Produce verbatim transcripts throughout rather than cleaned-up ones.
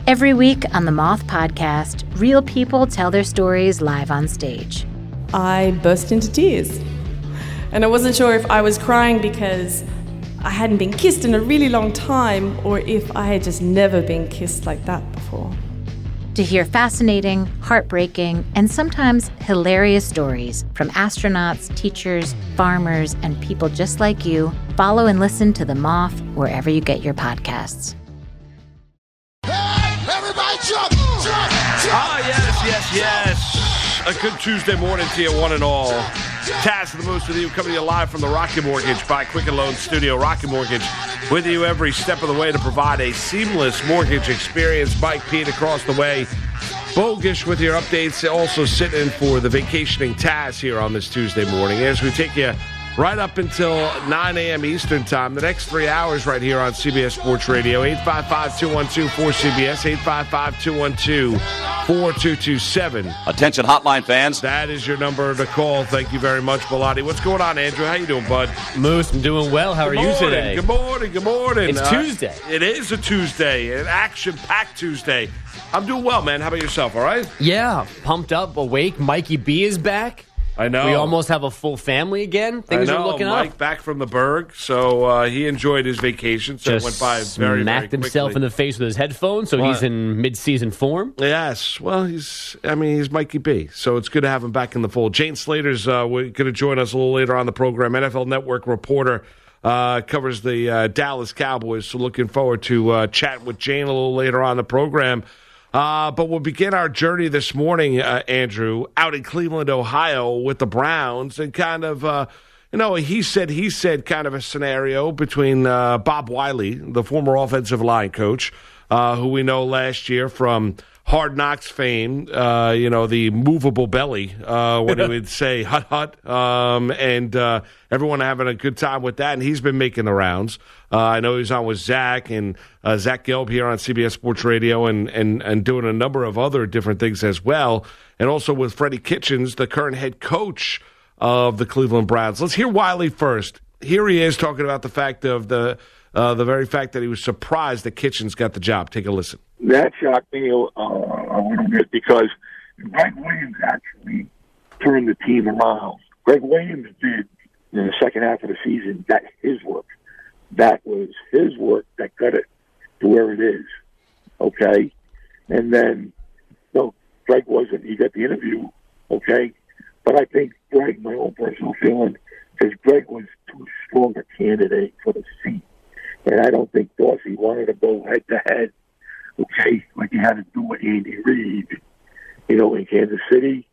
Every week on the Moth Podcast, real people tell their stories live on stage. I burst into tears. And I wasn't sure if I was crying because I hadn't been kissed in a really long time or if I had just never been kissed like that before. To hear fascinating, heartbreaking, and sometimes hilarious stories from astronauts, teachers, farmers, and people just like you, follow and listen to The Moth wherever you get your podcasts. Everybody jump, jump, jump. Ah, yes, yes, yes. A good Tuesday morning to you, one and all. Taz the Moose with you, coming to you live from the Rocket Mortgage by Quicken Loan Studio. Rocket Mortgage with you every step of the way to provide a seamless mortgage experience. Mike Pete across the way. Bogish with your updates. Also sitting in for the vacationing Taz here on this Tuesday morning as we take you right up until nine a.m. Eastern Time. The next three hours right here on C B S Sports Radio. eight five five, two one two, four C B S. eight five five, two one two, four two two seven. Attention hotline fans. That is your number to call. Thank you very much, Bilotti. What's going on, Andrew? How you doing, bud? Moose, I'm doing well. How good are morning, you today? Good morning. Good morning. It's uh, Tuesday. It is a Tuesday. An action-packed Tuesday. I'm doing well, man. How about yourself, all right? Yeah, pumped up, awake. Mikey B is back. I know. We almost have a full family again. Things I know. are looking Mike up. back from the Berg, so uh, he enjoyed his vacation. So Just it went by very, smacked very himself quickly. in the face with his headphones, so What? he's in mid-season form. Yes. Well, he's, I mean, he's Mikey B, so it's good to have him back in the fold. Jane Slater's uh, going to join us a little later on the program. N F L Network reporter uh, covers the uh, Dallas Cowboys, so looking forward to uh, chatting with Jane a little later on the program. Uh, but we'll begin our journey this morning, uh, Andrew, out in Cleveland, Ohio, with the Browns, and kind of, uh, you know, he said, he said kind of a scenario between uh, Bob Wiley, the former offensive line coach, uh, who we know last year from Hard Knocks fame, uh, you know, the movable belly, uh, when he would say hut hut, um, and uh, everyone having a good time with that. And he's been making the rounds. Uh, I know he's on with Zach and uh, Zach Gelb here on C B S Sports Radio and, and, and doing a number of other different things as well. And also with Freddie Kitchens, the current head coach of the Cleveland Browns. Let's hear Wiley first. Here he is talking about the fact of the uh, the very fact that he was surprised that Kitchens got the job. Take a listen. That shocked me uh, a little bit because Greg Williams actually turned the team around. Greg Williams did in the second half of the season that his work. That was his work that got it to where it is. Okay? And then, no, Greg wasn't. He got the interview, okay? But I think Greg, my own personal feeling, is Greg was too strong a candidate for the seat. And I don't think Dorsey wanted to go head-to-head, okay, like he had to do with Andy Reid, you know, in Kansas City.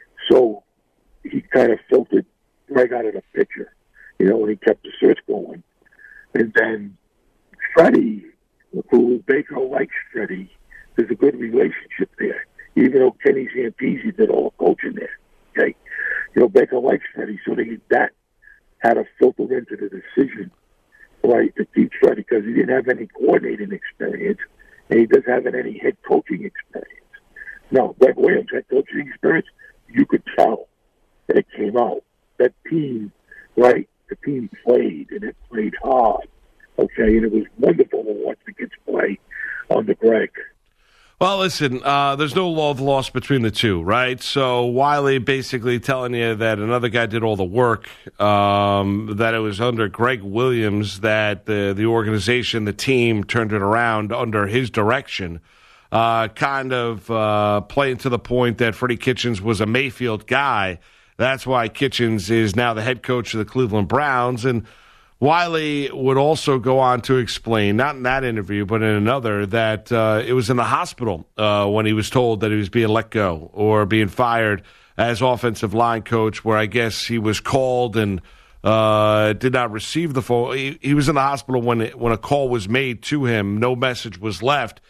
So he kind of filtered Greg out of the picture, you know, and he kept the search going. And then Freddie, who Baker likes Freddie, there's a good relationship there, even though Kenny Zampese did all the coaching there, okay? You know, Baker likes Freddie, so they, that had to filter into the decision, right, to keep Freddie, because he didn't have any coordinating experience, and he doesn't have any head coaching experience. Now, Greg Williams had coaching experience. You could tell that it came out. That team, right, the team played, and it played hard, okay, and it was wonderful to watch the kids play under Greg. Well, listen, uh, there's no love lost between the two, right? So Wiley basically telling you that another guy did all the work, um, that it was under Greg Williams that the, the organization, the team turned it around under his direction, uh, kind of uh, playing to the point that Freddie Kitchens was a Mayfield guy. That's why Kitchens is now the head coach of the Cleveland Browns. And Wiley would also go on to explain, not in that interview, but in another, that uh, it was in the hospital uh, when he was told that he was being let go or being fired as offensive line coach, where I guess he was called and uh, did not receive the phone. He, he was in the hospital when it, when a call was made to him. No message was left.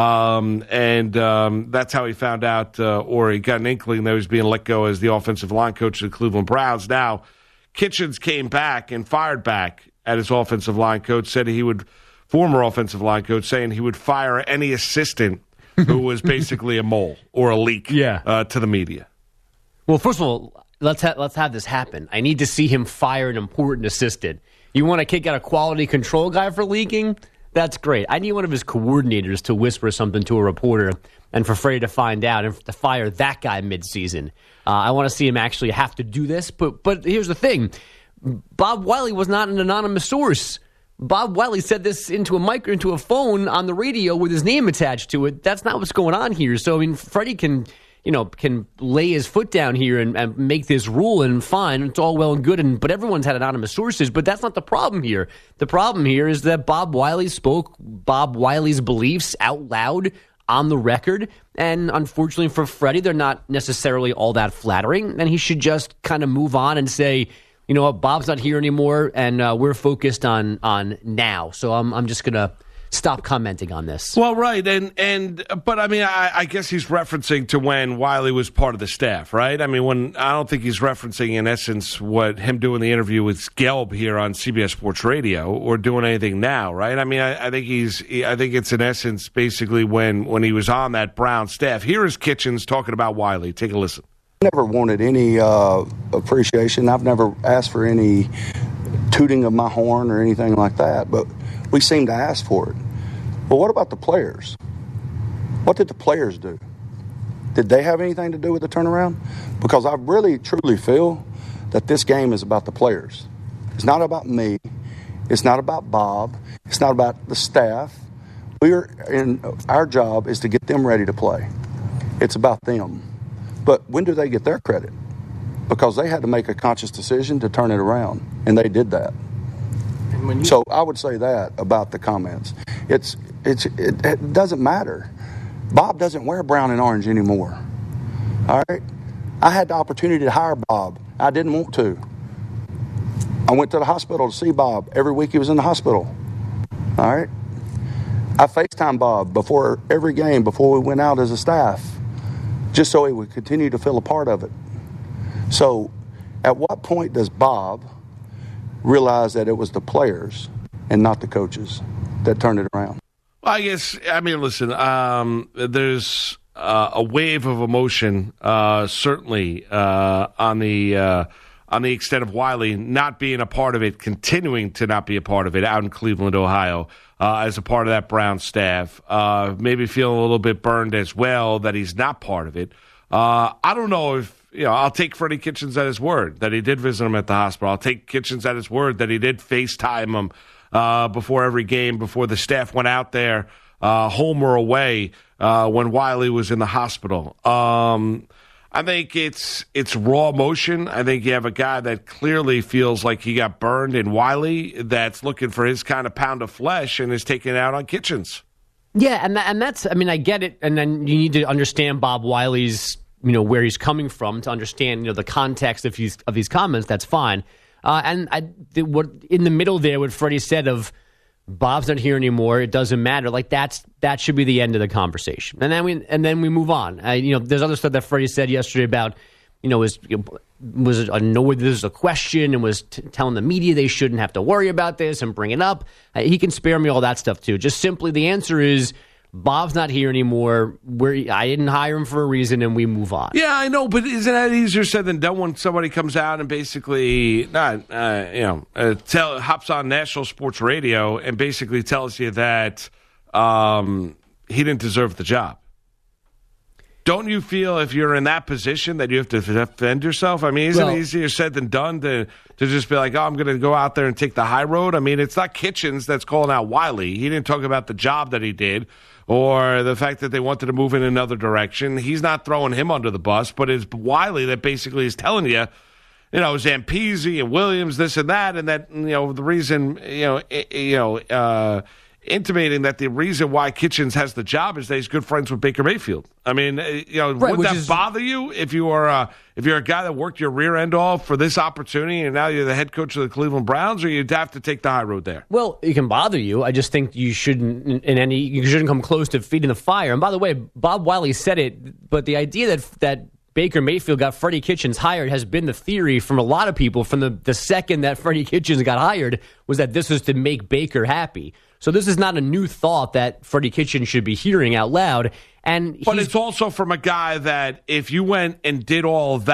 Um, and um, that's how he found out, uh, or he got an inkling that he was being let go as the offensive line coach of the Cleveland Browns. Now, Kitchens came back and fired back at his offensive line coach, said he would, former offensive line coach, saying he would fire any assistant who was basically a mole or a leak Yeah. uh, to the media. Well, first of all, let's ha- let's have this happen. I need to see him fire an important assistant. You want to kick out a quality control guy for leaking? That's great. I need one of his coordinators to whisper something to a reporter and for Freddie to find out and to fire that guy midseason. Uh, I want to see him actually have to do this. But but here's the thing. Bob Wiley was not an anonymous source. Bob Wiley said this into a mic into a phone on the radio with his name attached to it. That's not what's going on here. So, I mean, Freddie can, you know, can lay his foot down here and, and make this rule, and fine, it's all well and good. And but everyone's had anonymous sources, but that's not the problem here. The problem here is that Bob Wiley spoke Bob Wiley's beliefs out loud on the record, and unfortunately for Freddie, they're not necessarily all that flattering. And he should just kind of move on and say, you know what, Bob's not here anymore, and uh, we're focused on on now. So I'm I'm just gonna stop commenting on this. Well, right, and and but I mean, I, I guess he's referencing to when Wiley was part of the staff, right? I mean, when I don't think he's referencing in essence what him doing the interview with Gelb here on C B S Sports Radio or doing anything now, right? I mean, I, I think he's I think it's in essence basically when when he was on that Brown staff. Here is Kitchens talking about Wiley. Take a listen. Never wanted any uh, appreciation. I've never asked for any tooting of my horn or anything like that, but we seem to ask for it. But what about the players? What did the players do? Did they have anything to do with the turnaround? Because I really, truly feel that this game is about the players. It's not about me. It's not about Bob. It's not about the staff. We're in, our job is to get them ready to play. It's about them. But when do they get their credit? Because they had to make a conscious decision to turn it around, and they did that. And when you- so I would say that about the comments. It's it's it, it doesn't matter. Bob doesn't wear brown and orange anymore. All right? I had the opportunity to hire Bob. I didn't want to. I went to the hospital to see Bob. Every week he was in the hospital. All right? I FaceTimed Bob before every game, before we went out as a staff, just so he would continue to feel a part of it. So at what point does Bob realize that it was the players and not the coaches that turned it around? Well, I guess, I mean, listen, um, there's uh, a wave of emotion, uh, certainly uh, on the uh, on the extent of Wiley not being a part of it, continuing to not be a part of it out in Cleveland, Ohio, uh, as a part of that Brown staff. Uh, maybe feeling a little bit burned as well that he's not part of it. Uh, I don't know if, you know, I'll take Freddie Kitchens at his word that he did visit him at the hospital. I'll take Kitchens at his word that he did FaceTime him uh, before every game, before the staff went out there, uh, home or away, uh, when Wiley was in the hospital. Um, I think it's it's raw emotion. I think you have a guy that clearly feels like he got burned in Wiley, that's looking for his kind of pound of flesh and is taking it out on Kitchens. Yeah, and that, and that's, I mean, I get it, and then you need to understand Bob Wiley's, you know, where he's coming from to understand, you know, the context of his of these comments. That's fine. Uh, and I, the, what in the middle there, what Freddie said of Bob's not here anymore, it doesn't matter. Like that's that should be the end of the conversation, and then we and then we move on. Uh, you know, there's other stuff that Freddie said yesterday about, you know, was you know, was annoyed this is a question and was t- telling the media they shouldn't have to worry about this and bring it up. Uh, he can spare me all that stuff too. Just simply the answer is Bob's not here anymore. We're, I didn't hire him for a reason, and we move on. Yeah, I know, but isn't that easier said than done when somebody comes out and basically, not uh, you know, uh, tell hops on national sports radio and basically tells you that um, he didn't deserve the job? Don't you feel if you're in that position that you have to defend yourself? I mean, isn't well, it easier said than done to to just be like, oh, I'm going to go out there and take the high road? I mean, it's not Kitchens that's calling out Wiley. He didn't talk about the job that he did or the fact that they wanted to move in another direction. He's not throwing him under the bus, but it's Wiley that basically is telling you, you know, Zampese and Williams, this and that, and that, you know, the reason, you know, you know, uh, intimating that the reason why Kitchens has the job is that he's good friends with Baker Mayfield. I mean, you know, right, would that is, bother you if you are uh, if you're a guy that worked your rear end off for this opportunity and now you're the head coach of the Cleveland Browns, or you'd have to take the high road there? Well, it can bother you. I just think you shouldn't in any you shouldn't come close to feeding the fire. And by the way, Bob Wiley said it, but the idea that that Baker Mayfield got Freddie Kitchens hired has been the theory from a lot of people from the, the second that Freddie Kitchens got hired was that this was to make Baker happy. So this is not a new thought that Freddie Kitchens should be hearing out loud. And But it's also from a guy that if you went and did all of that,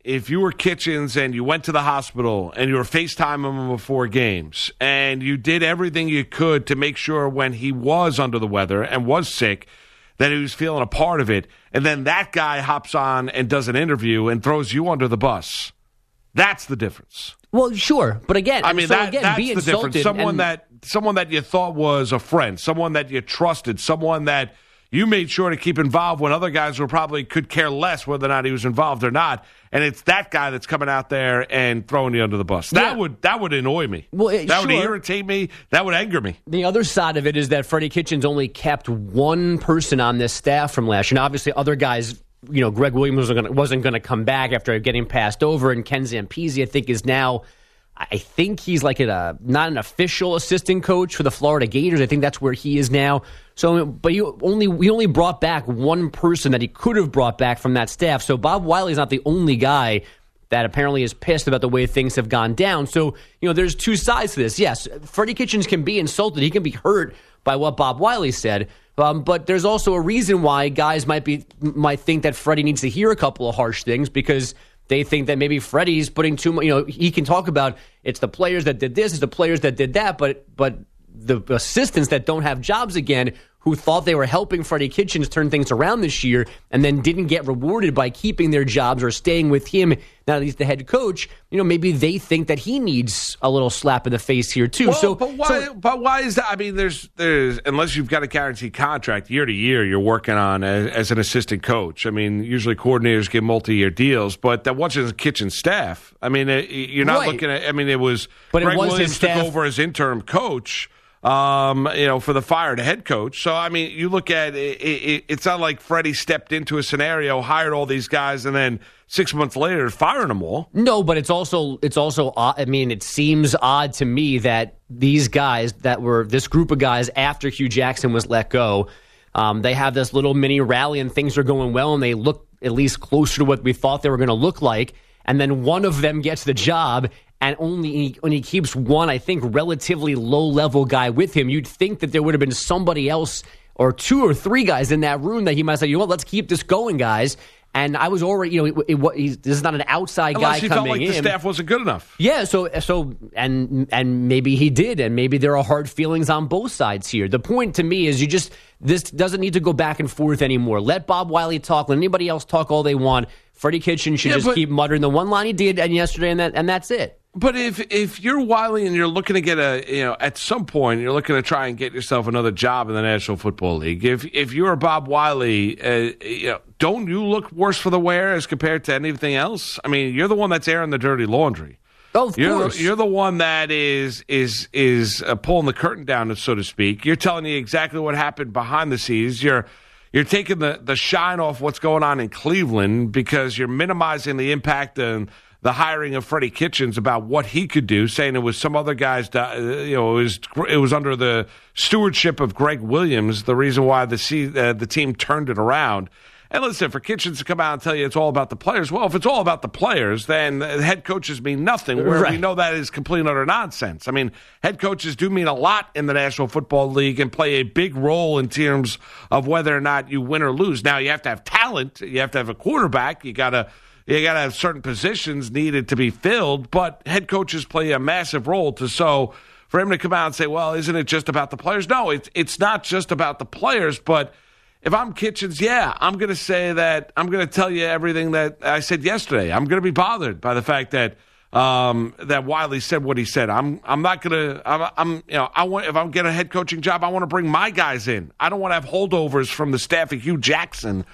if you were Kitchens and you went to the hospital and you were FaceTiming him before games and you did everything you could to make sure when he was under the weather and was sick that he was feeling a part of it, and then that guy hops on and does an interview and throws you under the bus, that's the difference. Well, sure, but again, I mean, so that, again, that's be the difference. Someone and, that someone that you thought was a friend, someone that you trusted, someone that you made sure to keep involved when other guys were probably could care less whether or not he was involved or not, and it's that guy that's coming out there and throwing you under the bus. That yeah. would that would annoy me. Well, it, that sure. would irritate me. That would anger me. The other side of it is that Freddie Kitchens only kept one person on this staff from last year. Now, obviously, other guys, you know, Greg Williams wasn't gonna, wasn't going to come back after getting passed over, and Ken Zampese, I think, is now. I think he's like a not an official assistant coach for the Florida Gators. I think that's where he is now. So, but you only we only brought back one person that he could have brought back from that staff. So Bob Wiley's not the only guy that apparently is pissed about the way things have gone down. So, you know, there's two sides to this. Yes, Freddie Kitchens can be insulted. He can be hurt by what Bob Wiley said. Um, but there's also a reason why guys might be might think that Freddie needs to hear a couple of harsh things, because they think that maybe Freddie's putting too much, you know, he can talk about it's the players that did this, it's the players that did that, but but the assistants that don't have jobs again, who thought they were helping Freddie Kitchens turn things around this year and then didn't get rewarded by keeping their jobs or staying with him, now that he's the head coach, you know, maybe they think that he needs a little slap in the face here too. Well, so, but why? so, but why is that? I mean, there's there's unless you've got a guaranteed contract year to year, you're working on as, as an assistant coach. I mean, usually coordinators get multi-year deals, but that wasn't his kitchen staff. I mean, you're not right. looking at. I mean, it was. But Greg it was Williams his staff. took over as interim coach. Um, you know, for the fired head coach. So, I mean, you look at it, it, it's not like Freddie stepped into a scenario, hired all these guys, and then six months later firing them all. No, but it's also it's also odd. I mean, it seems odd to me that these guys that were this group of guys after Hugh Jackson was let go, um, they have this little mini rally and things are going well and they look at least closer to what we thought they were going to look like. And then one of them gets the job. And only when he keeps one, I think, relatively low-level guy with him, you'd think that there would have been somebody else or two or three guys in that room that he might say, you know what, let's keep this going, guys. And I was already, you know, it, it, he's, this is not an outside Unless guy he coming felt like in. the staff wasn't good enough. Yeah, so so and and maybe he did, and maybe there are hard feelings on both sides here. The point to me is you just this doesn't need to go back and forth anymore. Let Bob Wiley talk. Let anybody else talk all they want. Freddie Kitchens should yeah, just but, keep muttering the one line he did and yesterday, and that and that's it. But if if you're Wiley and you're looking to get a, you know, at some point you're looking to try and get yourself another job in the National Football League. If if you're Bob Wiley, uh, you know, don't you look worse for the wear as compared to anything else? I mean, you're the one that's airing the dirty laundry. Oh, of you're course. The, you're the one that is is is uh, pulling the curtain down, so to speak. You're telling you exactly what happened behind the scenes. You're you're taking the, the shine off what's going on in Cleveland because you're minimizing the impact and the hiring of Freddie Kitchens about what he could do, saying it was some other guys, you know, it was it was under the stewardship of Greg Williams, the reason why the uh, the team turned it around. And listen, for Kitchens to come out and tell you it's all about the players, well, if it's all about the players, then head coaches mean nothing, where right. we know that is complete and utter nonsense. I mean, head coaches do mean a lot in the National Football League and play a big role in terms of whether or not you win or lose. Now, you have to have talent. You have to have a quarterback. You got to You got to have certain positions needed to be filled, but head coaches play a massive role to so for him to come out and say, well, isn't it just about the players? No, it's it's not just about the players, but if I'm Kitchens, yeah, I'm going to say that I'm going to tell you everything that I said yesterday. I'm going to be bothered by the fact that um, that Wiley said what he said. I'm I'm not going to I'm, I'm you know I want if I'm getting a head coaching job, I want to bring my guys in. I don't want to have holdovers from the staff of Hugh Jackson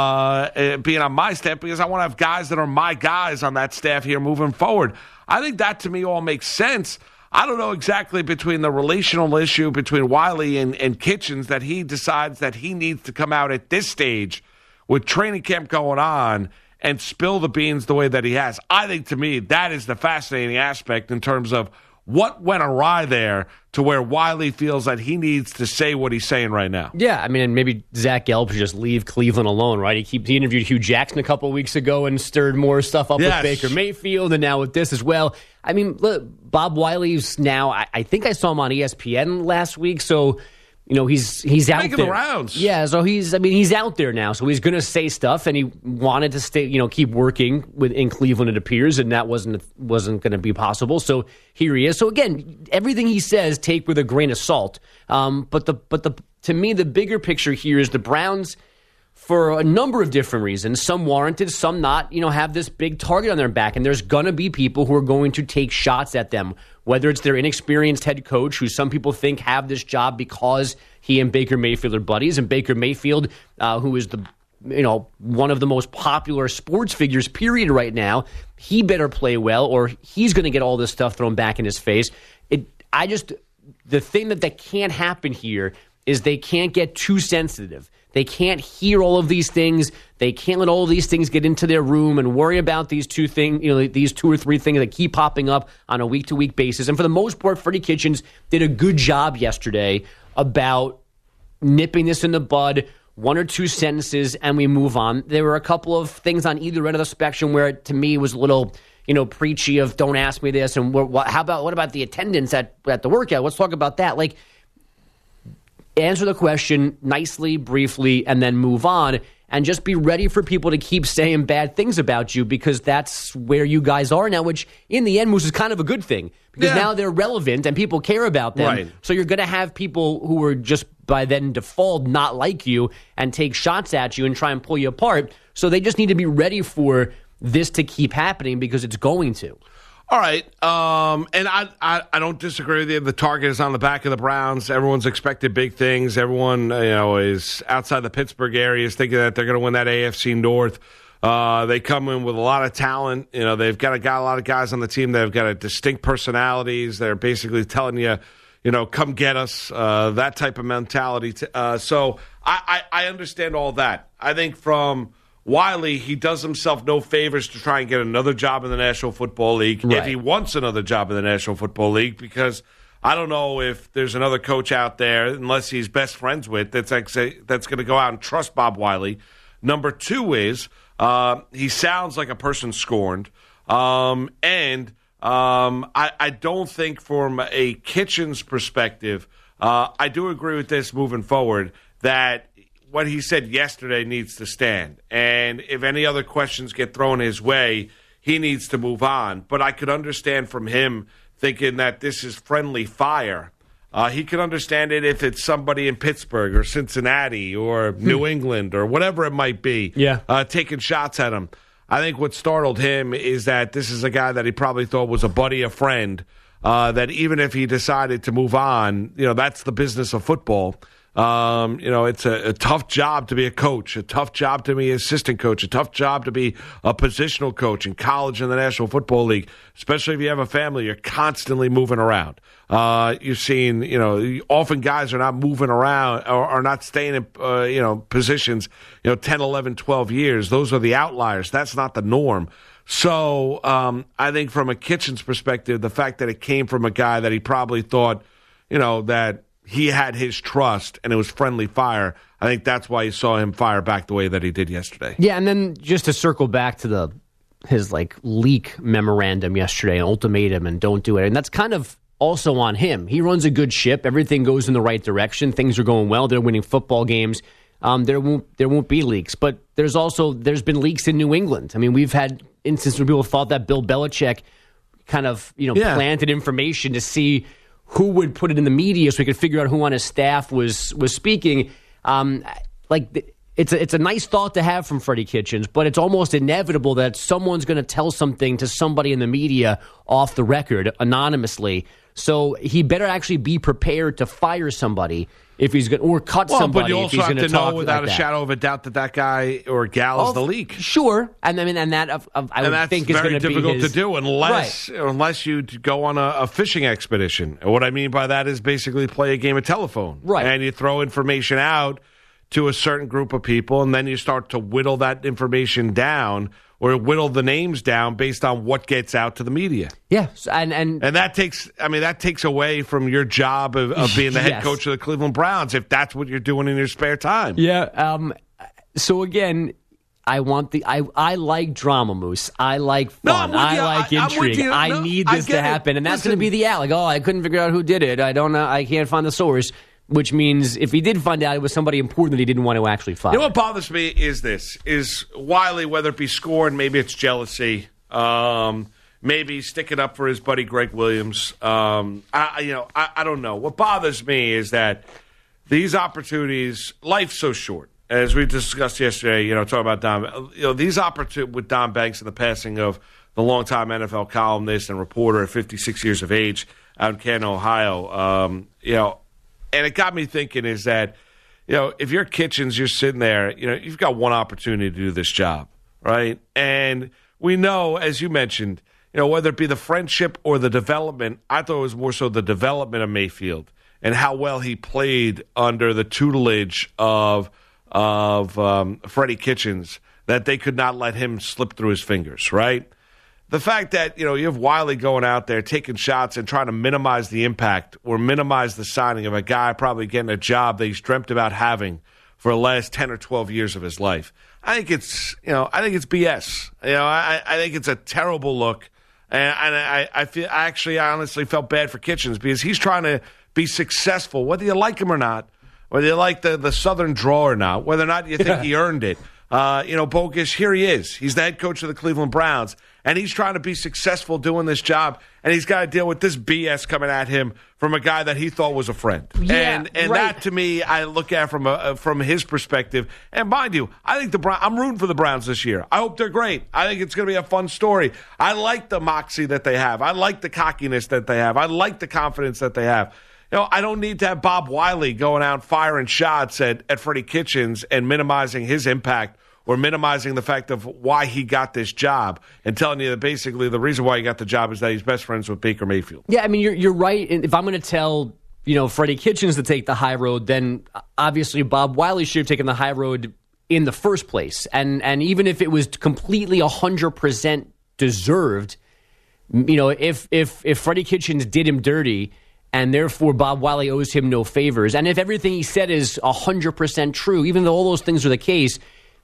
uh, being on my staff because I want to have guys that are my guys on that staff here moving forward. I think that to me all makes sense. I don't know exactly between the relational issue between Wiley and, and Kitchens that he decides that he needs to come out at this stage with training camp going on and spill the beans the way that he has. I think to me that is the fascinating aspect in terms of what went awry there to where Wiley feels that he needs to say what he's saying right now. Yeah, I mean, and maybe Zach Gelb should just leave Cleveland alone, right? He keep, he interviewed Hugh Jackson a couple of weeks ago and stirred more stuff up yes. with Baker Mayfield, and now with this as well. I mean, look, Bob Wiley's now, I, I think I saw him on E S P N last week, so You know, he's he's out Making there. the rounds. Yeah, so he's I mean he's out there now, so he's going to say stuff, and he wanted to stay, you know, keep working with in Cleveland, it appears, and that wasn't wasn't going to be possible. So here he is. So again, everything he says take with a grain of salt. Um, but the but the to me the bigger picture here is the Browns, for a number of different reasons, some warranted, some not, you know, have this big target on their back. And there's going to be people who are going to take shots at them, whether it's their inexperienced head coach, who some people think have this job because he and Baker Mayfield are buddies. And Baker Mayfield, uh, who is the, you know, one of the most popular sports figures, period, right now, he better play well or he's going to get all this stuff thrown back in his face. It, I just, the thing that, that can't happen here is they can't get too sensitive. They can't hear all of these things. They can't let all of these things get into their room and worry about these two things, you know, these two or three things that keep popping up on a week-to-week basis. And for the most part, Freddie Kitchens did a good job yesterday about nipping this in the bud, one or two sentences, and we move on. There were a couple of things on either end of the spectrum where, it, to me, was a little, you know, preachy of "don't ask me this," and what, how about what about the attendance at at the workout? Let's talk about that. Like, answer the question nicely, briefly, and then move on. And just be ready for people to keep saying bad things about you, because that's where you guys are now, which in the end, Moose, is kind of a good thing. Because yeah. now they're relevant and people care about them. Right. So you're going to have people who are just by then default not like you and take shots at you and try and pull you apart. So they just need to be ready for this to keep happening, because it's going to. All right, um, and I, I I don't disagree with you. The target is on the back of the Browns. Everyone's expected big things. Everyone, you know, is outside the Pittsburgh area is thinking that they're going to win that A F C North. Uh, they come in with a lot of talent. You know, they've got a, got a lot of guys on the team that have got a distinct personalities. They're basically telling you, you know, come get us, uh, that type of mentality. T- uh, so I, I, I understand all that. I think from Wiley, he does himself no favors to try and get another job in the National Football League, right. if he wants another job in the National Football League, because I don't know if there's another coach out there, unless he's best friends with, that's like say, that's going to go out and trust Bob Wiley. Number two is uh, he sounds like a person scorned, um, and um, I, I don't think from a Kitchens perspective, uh, I do agree with this moving forward, that what he said yesterday needs to stand. And if any other questions get thrown his way, he needs to move on. But I could understand from him thinking that this is friendly fire. Uh, he could understand it if it's somebody in Pittsburgh or Cincinnati or New England or whatever it might be, yeah. uh, taking shots at him. I think what startled him is that this is a guy that he probably thought was a buddy, a friend, uh, that even if he decided to move on, you know, that's the business of football. Um, you know, it's a, a tough job to be a coach, a tough job to be an assistant coach, a tough job to be a positional coach in college and the National Football League, especially if you have a family. You're constantly moving around. Uh, you've seen, you know, often guys are not moving around or are not staying in, uh, you know, positions, you know, ten, eleven, twelve years. Those are the outliers. That's not the norm. So um, I think from a Kitchens perspective, the fact that it came from a guy that he probably thought, you know, that he had his trust and it was friendly fire, I think that's why you saw him fire back the way that he did yesterday. Yeah, and then just to circle back to the his like leak memorandum yesterday, an ultimatum, and don't do it. And that's kind of also on him. He runs a good ship. Everything goes in the right direction. Things are going well. They're winning football games. Um, there won't there won't be leaks. But there's also there's been leaks in New England. I mean, we've had instances where people thought that Bill Belichick kind of, you know, yeah. planted information to see who would put it in the media so we could figure out who on his staff was was speaking. Um, like it's a, it's a nice thought to have from Freddie Kitchens, but it's almost inevitable that someone's going to tell something to somebody in the media off the record anonymously. So he better actually be prepared to fire somebody if he's going or cut well, somebody. But you also if he's have to know without like a shadow of a doubt that that guy or gal is oh, the leak. Sure, and I mean, and that uh, I and would that's think is very going to be difficult his, to do unless right. unless you go on a, a fishing expedition. And what I mean by that is basically play a game of telephone, right? And you throw information out to a certain group of people, and then you start to whittle that information down or whittle the names down based on what gets out to the media. Yeah, and and and that takes, I mean, that takes away from your job of, of being the head yes. coach of the Cleveland Browns if that's what you're doing in your spare time. Yeah. Um. So again, I want the I I like drama, Moose. I like fun. No, I like I, intrigue. no, I need this to happen, it. and that's Listen, going to be the out. Like, oh, I couldn't figure out who did it. I don't know. I can't find the source. which means if he did find out it was somebody important that he didn't want to actually fire. You know what bothers me is this, is Wiley, whether it be scorn, maybe it's jealousy, um, maybe sticking up for his buddy Greg Williams. Um, I, you know, I, I don't know. What bothers me is that these opportunities, life's so short. As we discussed yesterday, you know, talking about Don, you know, these opportunities with Don Banks and the passing of the longtime N F L columnist and reporter at fifty-six years of age out in Canton, Ohio. Um, you know, and it got me thinking is that, you know, if you're Kitchens, you're sitting there, you know, you've got one opportunity to do this job, right? And we know, as you mentioned, you know, whether it be the friendship or the development, I thought it was more so the development of Mayfield and how well he played under the tutelage of of um, Freddie Kitchens, that they could not let him slip through his fingers, right? The fact that, you know, you have Wiley going out there taking shots and trying to minimize the impact or minimize the signing of a guy probably getting a job that he's dreamt about having for the last ten or twelve years of his life. I think it's, you know, I think it's B S. You know, I, I think it's a terrible look. And, and I, I feel, I actually, I honestly felt bad for Kitchens because he's trying to be successful, whether you like him or not, whether you like the, the Southern draw or not, whether or not you think he earned it. Uh, you know, Bogus, here he is. He's the head coach of the Cleveland Browns, and he's trying to be successful doing this job, and he's got to deal with this B S coming at him from a guy that he thought was a friend. Yeah, and and right. that, to me, I look at from a, from his perspective. And mind you, I think the Brown, I'm rooting for the Browns this year. I hope they're great. I think it's going to be a fun story. I like the moxie that they have. I like the cockiness that they have. I like the confidence that they have. You know, I don't need to have Bob Wiley going out firing shots at, at Freddie Kitchens and minimizing his impact or minimizing the fact of why he got this job and telling you that basically the reason why he got the job is that he's best friends with Baker Mayfield. Yeah, I mean, you're you're right. If I'm going to tell, you know, Freddie Kitchens to take the high road, then obviously Bob Wiley should have taken the high road in the first place. And and even if it was completely one hundred percent deserved, you know, if if if Freddie Kitchens did him dirty, and therefore Bob Wiley owes him no favors. And if everything he said is one hundred percent true, even though all those things are the case,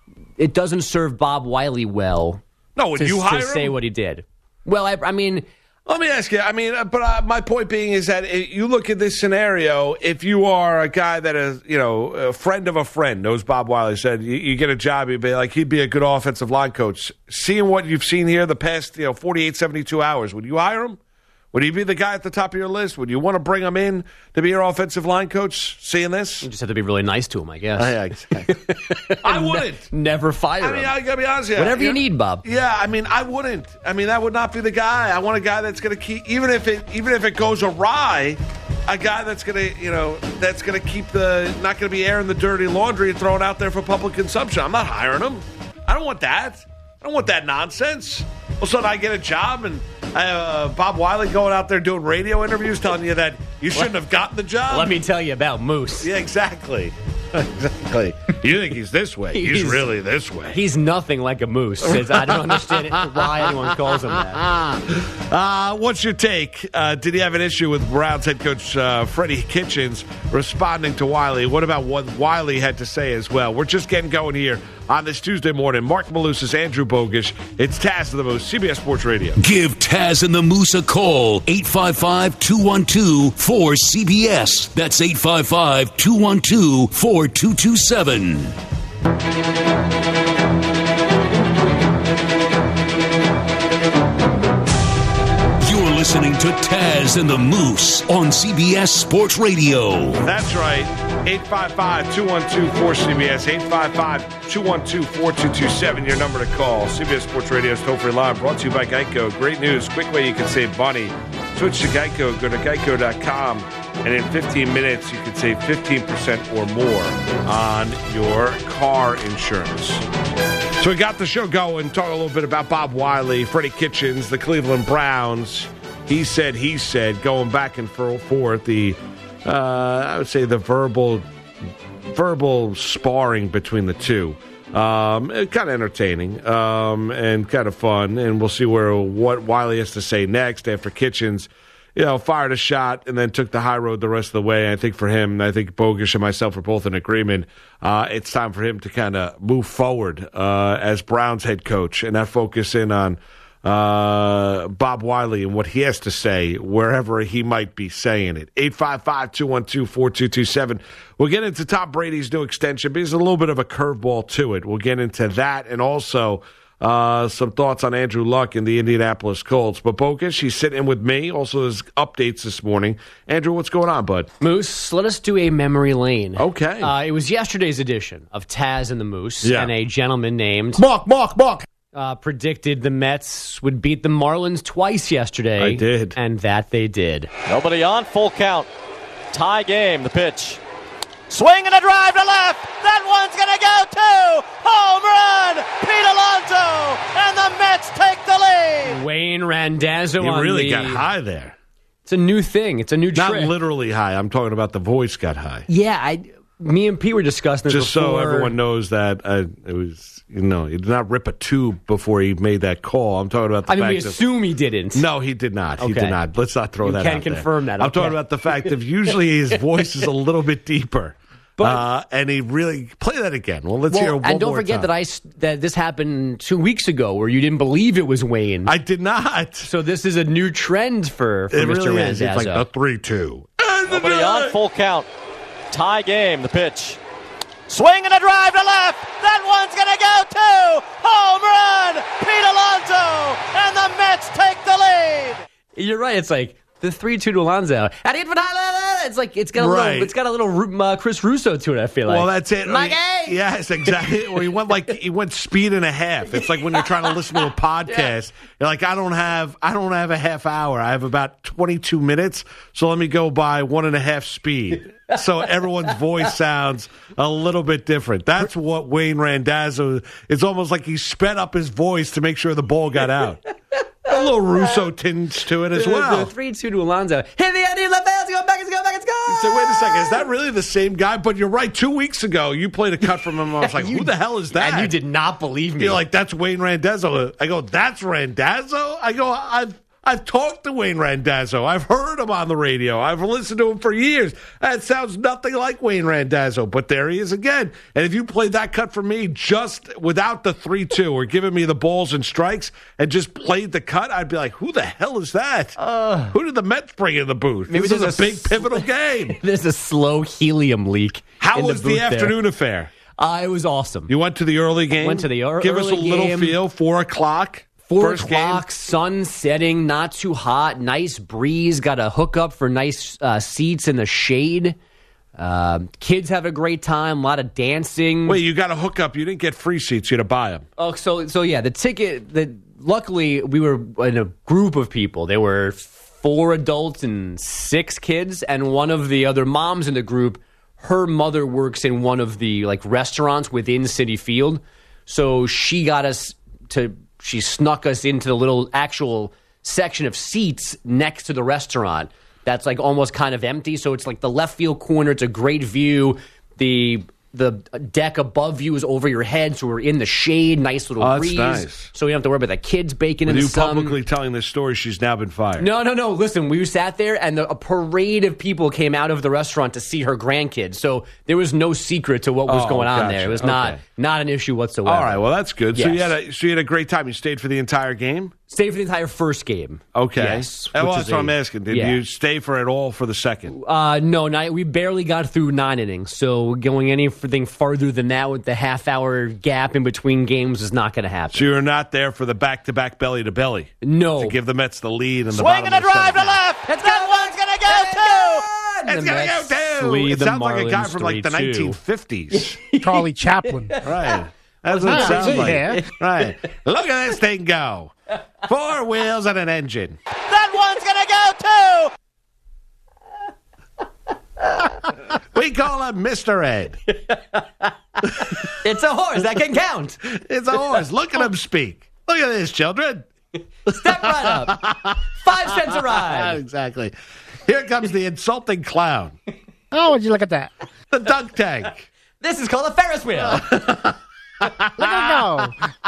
it doesn't serve Bob Wiley well no, would to, you hire to say him? what he did. Well, I, I mean... Let me ask you, I mean, but uh, my point being is that it, you look at this scenario, if you are a guy that is, you know, a friend of a friend, knows Bob Wiley said, you, you get a job, you'd be like, he'd be a good offensive line coach. Seeing what you've seen here the past, you know, forty-eight, seventy-two hours, would you hire him? Would he be the guy at the top of your list? Would you want to bring him in to be your offensive line coach, seeing this? You just have to be really nice to him, I guess. Oh, yeah, exactly. I wouldn't. Never fire I mean, him. I got to be honest with you. Whatever you You're- need, Bob. Yeah, I mean, I wouldn't. I mean, that would not be the guy. I want a guy that's going to keep, even if it, even if it goes awry, a guy that's going to, you know, that's going to keep the, not going to be airing the dirty laundry and throwing out there for public consumption. I'm not hiring him. I don't want that. I don't want that nonsense. All of a sudden, I get a job and uh, Bob Wiley going out there doing radio interviews telling you that you shouldn't have gotten the job. Let me tell you about Moose. Yeah, exactly. Exactly. You think he's this way. He's, He's- really this way. He's nothing like a moose. It's- I don't understand it, why anyone calls him that. Uh, what's your take? Uh, did he have an issue with Browns head coach uh, Freddie Kitchens responding to Wiley? What about what Wiley had to say as well? We're just getting going here on this Tuesday morning. Mark Malusis, Andrew Bogish. It's Taz of the Moose, C B S Sports Radio. Give Taz and the Moose a call. eight five five, two one two, four C B S. That's eight five five, two one two, four two two seven. You're listening to Taz and the Moose on C B S Sports Radio. That's right. eight five five, two one two, four C B S. eight five five, two one two, four two two seven. Your number to call. C B S Sports Radio's toll-free line brought to you by Geico. Great news. Quick way you can save money. Switch to Geico. Go to geico dot com. And in fifteen minutes, you can save fifteen percent or more on your car insurance. So we got the show going. Talk a little bit about Bob Wiley, Freddie Kitchens, the Cleveland Browns. He said, he said, going back and forth, the, uh, I would say the verbal, verbal sparring between the two. Um, kind of entertaining um, and kind of fun. And we'll see where what Wiley has to say next after Kitchens, you know, fired a shot and then took the high road the rest of the way. I think for him, I think Bogish and myself are both in agreement. Uh, it's time for him to kind of move forward uh, as Browns head coach and not focus in on uh, Bob Wiley and what he has to say wherever he might be saying it. eight five five, two one two, four two two seven. We'll get into Tom Brady's new extension, because there's a little bit of a curveball to it. We'll get into that and also uh, some thoughts on Andrew Luck and the Indianapolis Colts. But Bogus, he's sitting in with me. Also, there's updates this morning. Andrew, what's going on, bud? Moose, let us do a memory lane. Okay. Uh, it was yesterday's edition of Taz and the Moose, Yeah. and a gentleman named Mark, Mark, Mark. Uh, predicted the Mets would beat the Marlins twice yesterday. I did. And that they did. Nobody on, full count. Tie game, the pitch. Swing and a drive to left. That one's going to go too. Home run. Pete Alonso. And the Mets take the lead. Wayne Randazzo You on really the, got high there. It's a new thing. It's a new Not trick. literally high. I'm talking about the voice got high. Yeah, I, me and Pete were discussing this Just before. so everyone knows that uh, it was, you know, he did not rip a tube before he made that call. I'm talking about the I mean, fact we that... assume he didn't. No, he did not. He Okay. did not. Let's not throw You that can out there. confirm that. I'm Okay. talking about the fact that usually his voice is a little bit deeper. But- uh, and he really... Play that again. Well, let's Well, hear it one and don't more forget time. that I s- that this happened two weeks ago, where you didn't believe it was Wayne. I did not. So this is a new trend for, for It Mister really is. Randazzo. It's like the three two. Nobody on, full count. Tie game, the pitch. Swing and a drive to left. That one's going to go too. Home run. Pete Alonso. And the Mets take the lead. You're right. It's like the three two to Alonso. It's like it's got a Right. little, it's got a little Ru- uh, Chris Russo to it. I feel like. Well, that's it. Mikey! Yes, exactly. Or he went like he went speed and a half. It's like when you're trying to listen to a podcast. You're like, I don't have, I don't have a half hour. I have about twenty-two minutes. So let me go by one and a half speed. So everyone's voice sounds a little bit different. That's what Wayne Randazzo. It's almost like he sped up his voice to make sure the ball got out. A little Russo tinge to it as well. The three two to Alonso. Hit the idea left pass. Go back. It's go back. It's go. So wait a second, is that really the same guy? But you're right. Two weeks ago, you played a cut from him. I was like, You- who the hell is that? And you did not believe me. You're like, that's Wayne Randazzo. I go, that's Randazzo? I go, I've I've talked to Wayne Randazzo. I've heard him on the radio. I've listened to him for years. That sounds nothing like Wayne Randazzo, but there he is again. And if you played that cut for me just without the three two or giving me the balls and strikes and just played the cut, I'd be like, who the hell is that? Uh, who did the Mets bring in the booth? maybe This is a there's a big s- pivotal game. There's a slow helium leak. How in was the, the, booth there. afternoon affair? Uh, it was awesome. You went to the early game? Went to the ear- Give us a early little game. feel. Four o'clock. Four First o'clock, game. sun setting, not too hot, nice breeze. Got a hookup for nice uh, seats in the shade. Uh, kids have a great time. A lot of dancing. Wait, you got a hookup. You didn't get free seats. You had to buy them. Oh, so so yeah, the ticket. The luckily we were in a group of people. There were four adults and six kids, and one of the other moms in the group. Her mother works in one of the like restaurants within Citi Field, so she got us to. She snuck us into the little actual section of seats next to the restaurant. That's like almost kind of empty. So it's like the left field corner. It's a great view. The the deck above you is over your head, so we're in the shade. Nice little Oh, that's breeze. nice. So you don't have to worry about the kids baking With in you the sun. publicly telling this story, she's now been fired. No, no, no. Listen, we sat there, and the, a parade of people came out of the restaurant to see her grandkids. So there was no secret to what was Oh, going on gotcha. there. It was not Okay. not an issue whatsoever. All right, well, that's good. So, Yes. you had a, so you had a great time. You stayed for the entire game? Stayed for the entire first game. Okay. Yes. And well, which that's is what a- I'm asking. Did yeah. you stay for it all for the second? Uh, no, not, we barely got through nine innings. So going anything farther than that with the half hour gap in between games is not going to happen. So you're not there for the back-to-back belly-to-belly? No. To give the Mets the lead in the Swing bottom and a of the drive to seventh. left. That one's going to go too. It's The going to go, Mets too! lead It the sounds like a guy Marlins from, like, the three two. nineteen fifties. Charlie Chaplin. Right. That's what it Nice. sounds like. Yeah. Right. Look at this thing go. Four wheels and an engine. That one's going to go too. We call him Mister Ed. It's a horse that can count. It's a horse. Look at him speak. Look at this, children. Step right up. Five cents a ride. Exactly. Here comes the insulting clown. Oh, would you look at that? The dunk tank. This is called a Ferris wheel. Look at go.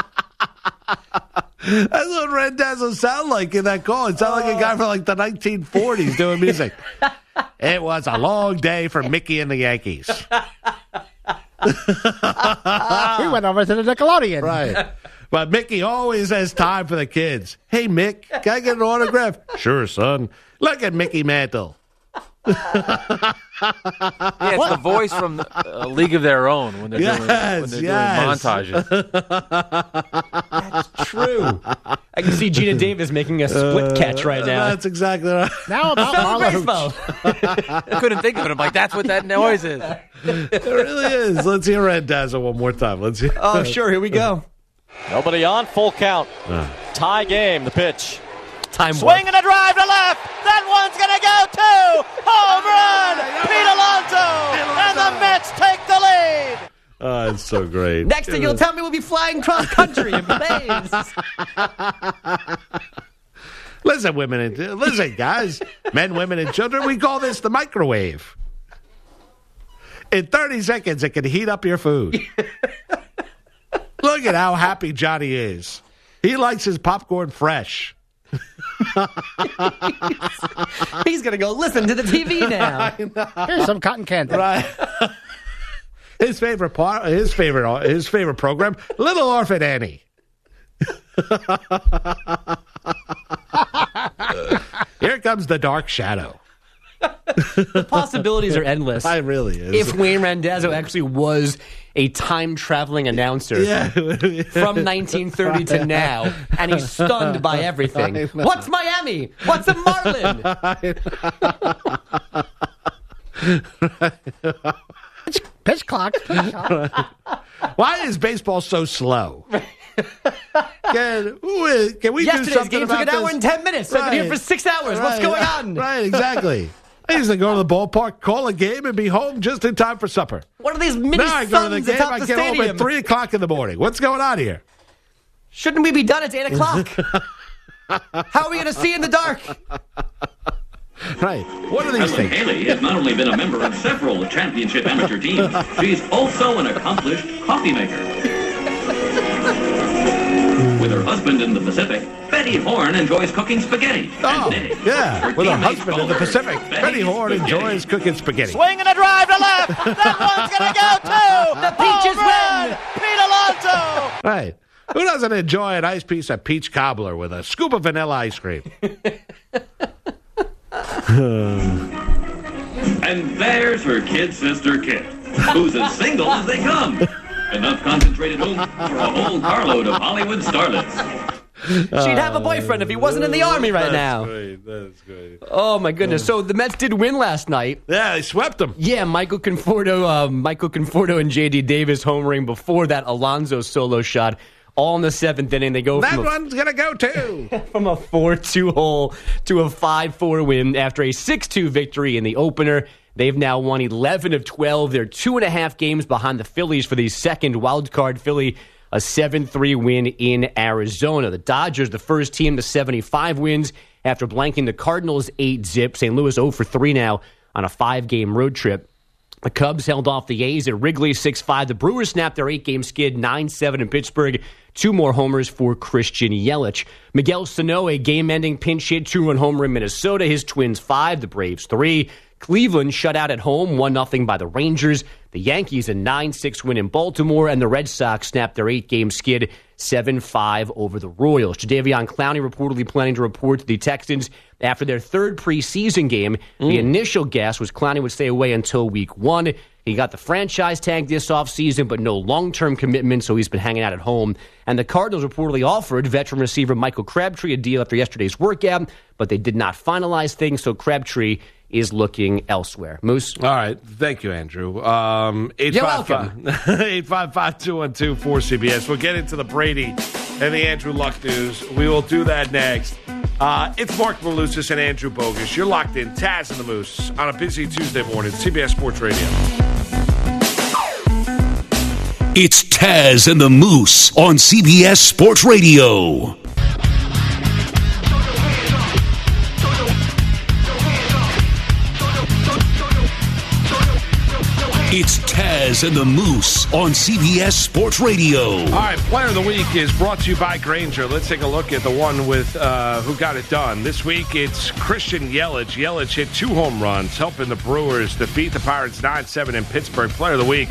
That's what Randazzo sound like in that call. It sounded like a guy from like the nineteen forties doing music. It was a long day for Mickey and the Yankees. We went over to the Nickelodeon. Right. But Mickey always has time for the kids. Hey, Mick, can I get an autograph? Sure, son. Look at Mickey Mantle. Yeah, it's the voice from a League of Their Own when they're, yes, doing, when they're yes. doing montages. That's true. I can see Gina Davis making a split uh, catch right now. That's exactly right. Now about Marla baseball. I couldn't think of it. I'm like, that's what that noise is. It really is. Let's hear Randazzo one more time. Let's hear. Oh, sure. Here we go. Nobody on, full count. Uh. Tie game, the pitch. Time Swing work. and a drive to left. That one's going to go two. Home run. Pete Alonso. And the Mets take the lead. Oh, it's so great. Next thing you'll tell me we'll be flying cross country in planes. Listen, women and listen, guys, men, women, and children. We call this the microwave. In thirty seconds, it can heat up your food. Look at how happy Johnny is. He likes his popcorn fresh. He's going to go listen to the T V now. Here's some cotton candy. Right. His favorite part, his favorite, his favorite program, Little Orphan Annie. Here comes the Dark Shadow. The possibilities are endless. I really is. If Wayne Randazzo actually was a time-traveling announcer yeah. from nineteen thirty to now, and he's stunned by everything. What's Miami? What's a Marlin? Pitch clock. Pitch clock. Why is baseball so slow? Can, can we Yesterday's do something game took about an hour this? and ten minutes. So I've been here for six hours. Right. What's going on? Right, exactly. I used to go to the ballpark, call a game, and be home just in time for supper. What are these mini now I go to the suns game, atop I the get stadium? home at three o'clock in the morning. What's going on here? Shouldn't we be done at eight o'clock? How are we going to see in the dark? Right. What are these Helen things? Haley has not only been a member of several championship amateur teams, she's also an accomplished coffee maker. With her husband in the Pacific, Betty Horn enjoys cooking spaghetti. Oh, knitting. yeah. Her With her teammates husband in call the her Pacific, Betty Betty Horn Spaghetti. enjoys cooking spaghetti. Swing and a drive to left. That one's going to go two. The Peaches Home win. run. Pete Alonso. Right. Who doesn't enjoy a nice piece of peach cobbler with a scoop of vanilla ice cream? And there's her kid sister Kit, who's as single as they come. Enough concentrated oomph for a whole carload of Hollywood starlets. She'd have a boyfriend if he wasn't in the army right That's now. Great. That's great. Oh my goodness! So the Mets did win last night. Yeah, they swept them. Yeah, Michael Conforto, uh, Michael Conforto, and J D Davis homering before that Alonso solo shot. All in the seventh inning, they go That from a, one's gonna go too. from a four two hole to a five four win after a six two victory in the opener. They've now won eleven of twelve. They're two and a half games behind the Phillies for the second wild card. Philly, a seven three win in Arizona. The Dodgers, the first team to seventy-five wins after blanking the Cardinals eight zip. Saint Louis zero for three now on a five-game road trip. The Cubs held off the A's at Wrigley six five. The Brewers snapped their eight-game skid nine seven in Pittsburgh. Two more homers for Christian Yelich. Miguel Sano, a game-ending pinch hit, two-run homer in Minnesota. His Twins five, the Braves three. Cleveland shut out at home, one nothing by the Rangers. The Yankees a nine six win in Baltimore, and the Red Sox snapped their eight-game skid seven five over the Royals. Jadeveon Clowney reportedly planning to report to the Texans after their third preseason game. Mm. The initial guess was Clowney would stay away until week one. He got the franchise tag this offseason, but no long-term commitment, so he's been hanging out at home. And the Cardinals reportedly offered veteran receiver Michael Crabtree a deal after yesterday's workout, but they did not finalize things, so Crabtree is looking elsewhere. Moose? All right. Thank you, Andrew. Um, eight five five, two one two, four C B S. We'll get into the Brady and the Andrew Luck news. We will do that next. Uh, it's Mark Malusis and Andrew Bogus. You're locked in. Taz and the Moose on a busy Tuesday morning. C B S Sports Radio. It's Taz and the Moose on C B S Sports Radio. It's Taz and the Moose on C B S Sports Radio. All right, Player of the Week is brought to you by Grainger. Let's take a look at the one with uh, who got it done. This week, it's Christian Yelich. Yelich hit two home runs, helping the Brewers defeat the Pirates nine seven in Pittsburgh. Player of the Week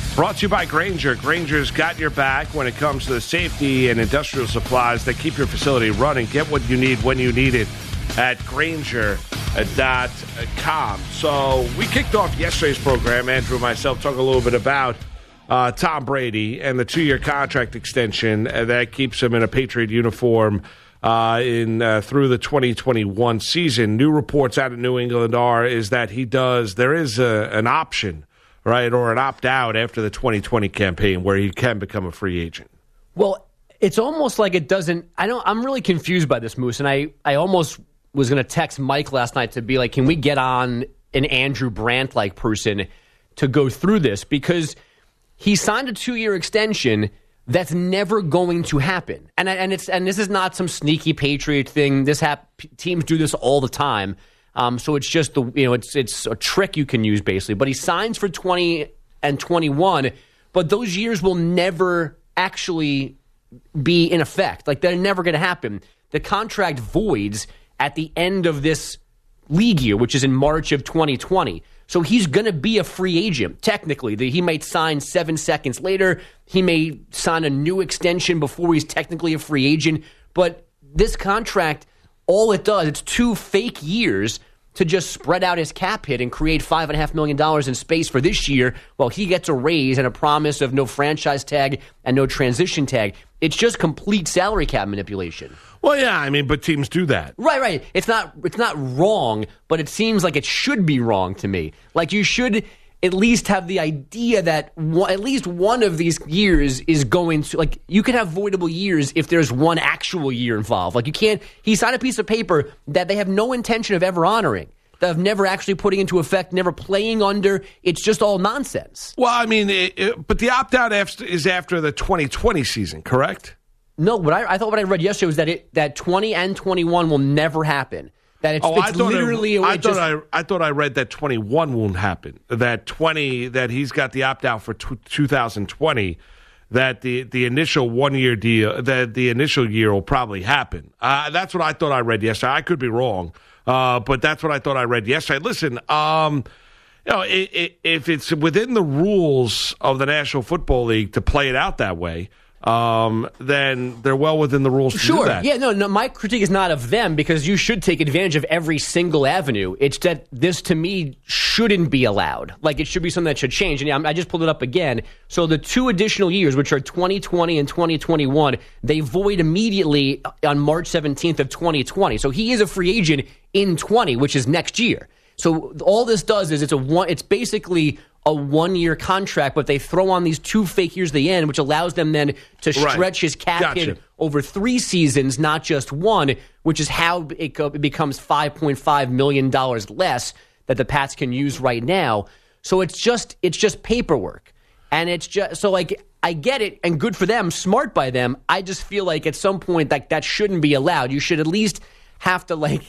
Brought to you by Grainger. Grainger's got your back when it comes to the safety and industrial supplies that keep your facility running. Get what you need when you need it at Grainger dot com. So we kicked off yesterday's program, Andrew and myself, talking a little bit about uh, Tom Brady and the two-year contract extension that keeps him in a Patriot uniform uh, in uh, through the twenty twenty-one season. New reports out of New England are is that he does, there is a, an option, right, or an opt-out after the twenty twenty campaign where he can become a free agent. Well, it's almost like it doesn't, I don't, I'm really confused by this, Moose, and I, I almost was going to text Mike last night to be like, can we get on an Andrew Brandt-like person to go through this? Because he signed a two-year extension that's never going to happen. And and it's and this is not some sneaky Patriot thing. This hap- teams do this all the time. Um, so it's just the you know it's it's a trick you can use basically. But he signs for twenty and twenty-one, but those years will never actually be in effect. Like they're never going to happen. The contract voids at the end of this league year, which is in March of twenty twenty. So he's going to be a free agent, technically. He might sign seven seconds later. He may sign a new extension before he's technically a free agent. But this contract, all it does, it's two fake years to just spread out his cap hit and create five point five million dollars in space for this year while he gets a raise and a promise of no franchise tag and no transition tag. It's just complete salary cap manipulation. Well, yeah, I mean, but teams do that. Right, right. It's not it's not wrong, but it seems like it should be wrong to me. Like you should at least have the idea that one, at least one of these years is going to, like, you can have voidable years if there's one actual year involved. Like you can't, he signed a piece of paper that they have no intention of ever honoring, that of never actually putting into effect, never playing under. It's just all nonsense. Well, I mean, it, it, but the opt-out after, is after the twenty twenty season, correct? No, what I, I thought what I read yesterday was that it that twenty and twenty-one will never happen. That it's, oh, it's I thought literally. I, I it thought just, I, I thought I read that twenty-one won't happen. That twenty that he's got the opt out for t- two thousand twenty. That the, the initial one year deal, that the initial year will probably happen. Uh, that's what I thought I read yesterday. I could be wrong, uh, but that's what I thought I read yesterday. Listen, um, you know, it, it, if it's within the rules of the National Football League to play it out that way, um, then they're well within the rules to sure. do that. Yeah, no, no, my critique is not of them because you should take advantage of every single avenue. It's that this, to me, shouldn't be allowed. Like, it should be something that should change. And yeah, I just pulled it up again. So the two additional years, which are twenty twenty and twenty twenty-one, they void immediately on March seventeenth of twenty twenty. So he is a free agent in twenty, which is next year. So all this does is it's a one. It's basically a one-year contract, but they throw on these two fake years at the end, which allows them then to stretch right. his cap Gotcha. hit over three seasons, not just one, which is how it, go, it becomes five point five million dollars less that the Pats can use right now. So it's just it's just paperwork, and it's just so like I get it, and good for them, smart by them. I just feel like at some point that that shouldn't be allowed. You should at least have to like.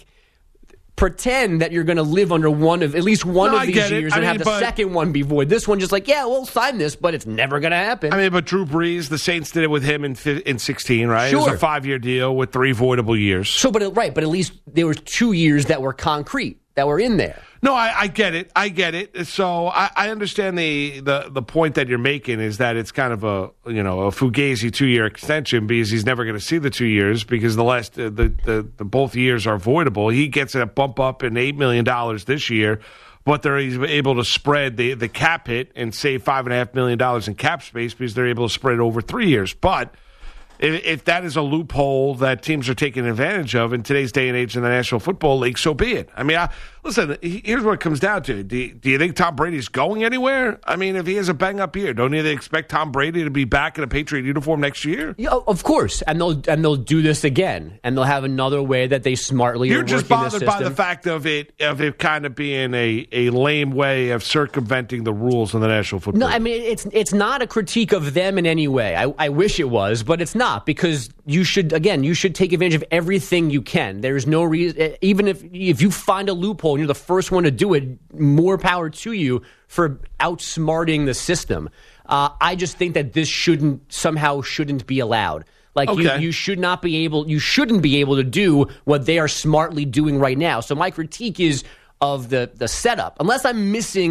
pretend that you're going to live under one of at least one no, of I these get years it. and I have mean, the but, second one be void. This one just like, yeah, we'll sign this, but it's never going to happen. I mean, but Drew Brees, the Saints did it with him in in sixteen, right? Sure. It was a five-year deal with three voidable years. So, but right, but at least there were two years that were concrete, that were in there. No, I, I get it. I get it. So I, I understand the, the, the point that you're making is that it's kind of a you know a fugazi two year extension because he's never going to see the two years because the last the, the, the both years are voidable. He gets a bump up in eight million dollars this year, but they're able to spread the, the cap hit and save five and a half million dollars in cap space because they're able to spread it over three years. But if, if that is a loophole that teams are taking advantage of in today's day and age in the National Football League, so be it. I mean, I, listen, here's what it comes down to. Do you, do you think Tom Brady's going anywhere? I mean, if he has a bang-up year, don't you expect Tom Brady to be back in a Patriot uniform next year? Yeah, of course, and they'll and they'll do this again, and they'll have another way that they smartly You're are just working the bothered system. by the fact of it of it kind of being a, a lame way of circumventing the rules in the National Football No, League. I mean, it's it's not a critique of them in any way. I, I wish it was, but it's not because you should, again, you should take advantage of everything you can. There's no reason, even if if you find a loophole and you're the first one to do it, more power to you for outsmarting the system. Uh, I just think that this shouldn't, somehow shouldn't be allowed. Like, Okay. you, you should not be able, you shouldn't be able to do what they are smartly doing right now. So my critique is of the, the setup. Unless I'm missing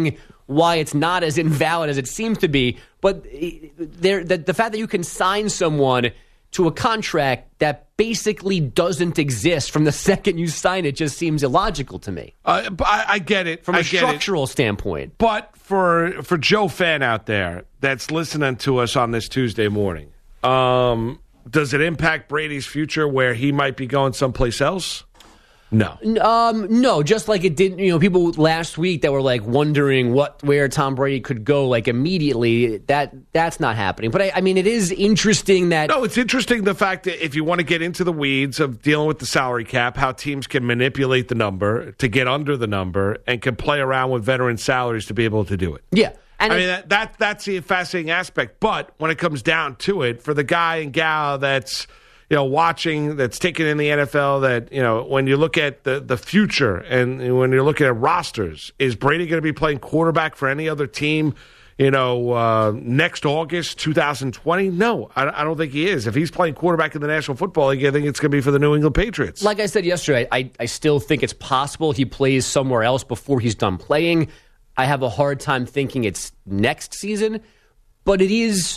why it's not as invalid as it seems to be. But there, the, the fact that you can sign someone to a contract that basically doesn't exist from the second you sign it just seems illogical to me. Uh, I, I get it. From I a get structural it. standpoint. But for for Joe fan out there that's listening to us on this Tuesday morning, um, does it impact Brady's future where he might be going someplace else? No. Um, no, just like it did, you know, people last week that were like wondering what where Tom Brady could go like immediately. That that's not happening. But I, I mean, it is interesting that No, it's interesting the fact that if you want to get into the weeds of dealing with the salary cap, how teams can manipulate the number to get under the number and can play around with veteran salaries to be able to do it. Yeah. And I it, mean, that, that that's the fascinating aspect. But when it comes down to it, for the guy and gal that's you know, watching, that's taken in the N F L, that, you know, when you look at the, the future and when you're looking at rosters, is Brady going to be playing quarterback for any other team, you know, uh, next August, two thousand twenty? No, I, I don't think he is. If he's playing quarterback in the National Football League, I think it's going to be for the New England Patriots. Like I said yesterday, I, I still think it's possible he plays somewhere else before he's done playing. I have a hard time thinking it's next season, but it is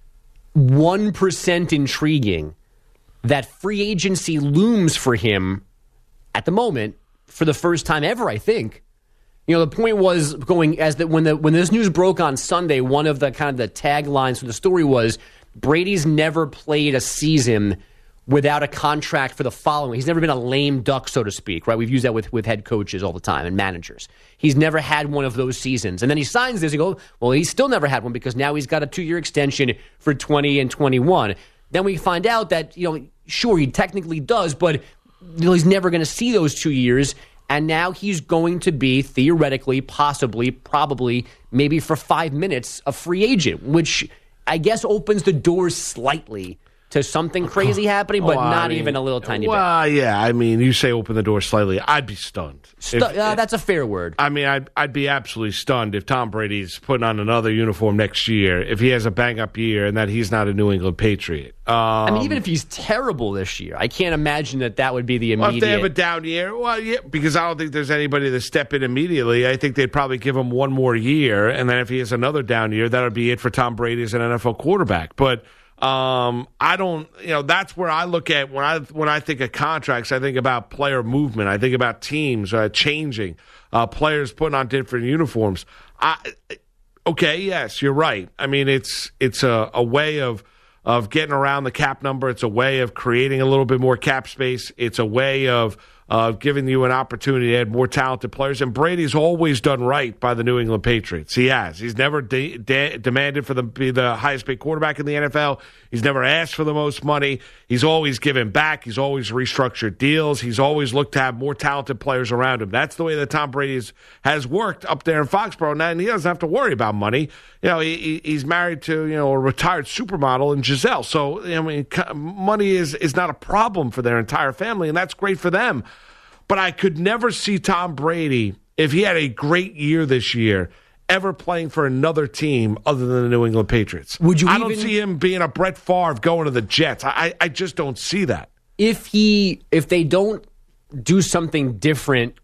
one percent intriguing that free agency looms for him at the moment for the first time ever, I think. You know, the point was going as that when the when this news broke on Sunday, one of the kind of the taglines for the story was Brady's never played a season without a contract for the following. He's never been a lame duck, so to speak, right? We've used that with, with head coaches all the time and managers. He's never had one of those seasons. And then he signs this, you go, well, he's still never had one because now he's got a two-year extension for twenty and twenty-one. Then we find out that, you know, sure, he technically does, but you know, he's never going to see those two years. And now he's going to be theoretically, possibly, probably, maybe for five minutes, a free agent, which I guess opens the doors slightly to something crazy happening, but well, not I mean, even a little tiny well, bit. Well, yeah, I mean, you say open the door slightly. I'd be stunned. Stu- if, uh, that's a fair word. I mean, I'd, I'd be absolutely stunned if Tom Brady's putting on another uniform next year, if he has a bang-up year and that he's not a New England Patriot. Um, I mean, even if he's terrible this year, I can't imagine that that would be the immediate... Well, if they have a down year, well, yeah, because I don't think there's anybody to step in immediately. I think they'd probably give him one more year, and then if he has another down year, that would be it for Tom Brady as an N F L quarterback. But... Um, I don't, you know, that's where I look at when I when I think of contracts. I think about player movement. I think about teams uh, changing, uh, players putting on different uniforms. I, okay, yes, you're right. I mean, it's it's a, a way of of getting around the cap number. It's a way of creating a little bit more cap space. It's a way of uh, giving you an opportunity to add more talented players. And Brady's always done right by the New England Patriots. He has. He's never de- de- demanded for them to be the highest paid quarterback in the N F L. He's never asked for the most money. He's always given back. He's always restructured deals. He's always looked to have more talented players around him. That's the way that Tom Brady has worked up there in Foxborough. Now, and he doesn't have to worry about money. You know, he, he's married to, you know, a retired supermodel in Giselle. So, I mean, money is, is not a problem for their entire family, and that's great for them. But I could never see Tom Brady, if he had a great year this year, ever playing for another team other than the New England Patriots. Would you I even, don't see him being a Brett Favre going to the Jets. I, I just don't see that. If he, if they don't do something different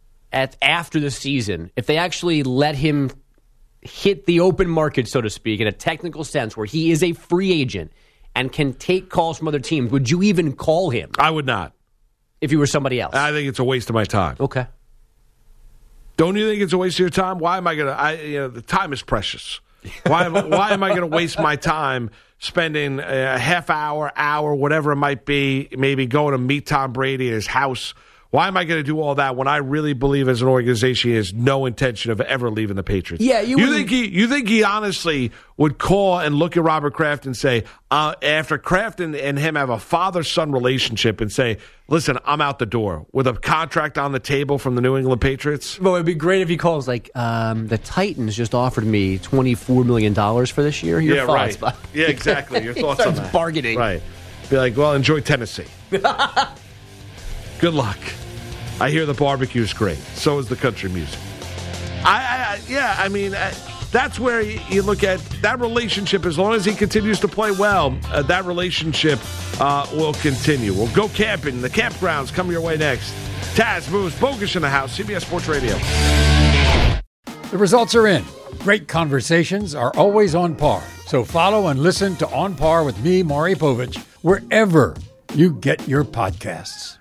at after the season, if they actually let him hit the open market, so to speak, in a technical sense, where he is a free agent and can take calls from other teams, would you even call him? I would not. If you were somebody else? I think it's a waste of my time. Okay. Don't you think it's a waste of your time? Why am I going to, I you know, the time is precious. Why am, why am I going to waste my time spending a half hour, hour, whatever it might be, maybe going to meet Tom Brady at his house? Why am I going to do all that when I really believe as an organization he has no intention of ever leaving the Patriots? Yeah, you, you think he you think he honestly would call and look at Robert Kraft and say, uh, after Kraft and, and him have a father-son relationship and say, listen, I'm out the door with a contract on the table from the New England Patriots? Well, it'd be great if he calls like, um, the Titans just offered me twenty-four million dollars for this year. Your yeah, thoughts, right. Yeah, exactly. Your thoughts on that. Bargaining. Right. Be like, well, enjoy Tennessee. Good luck. I hear the barbecue's great. So is the country music. I, I yeah, I mean, I, that's where you, you look at that relationship. As long as he continues to play well, uh, that relationship uh, will continue. We'll go camping. The campgrounds come your way next. Taz Moose, Bogus in the house, C B S Sports Radio. The results are in. Great conversations are always on par. So follow and listen to On Par with me, Maury Povich, wherever you get your podcasts.